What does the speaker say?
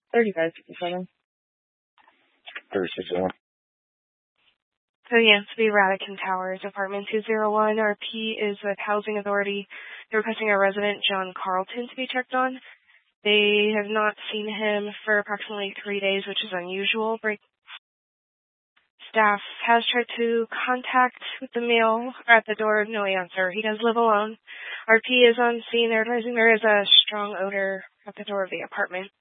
3557. 3601. So Yancey Radican Towers, Apartment 201. RP is with Housing Authority. They're requesting a resident, John Carlton, to be checked on. They have not seen him for approximately 3 days, which is unusual. Staff has tried to contact with the mail at the door. No answer. He does live alone. RP is on scene. They're advising there is a strong odor at the door of the apartment.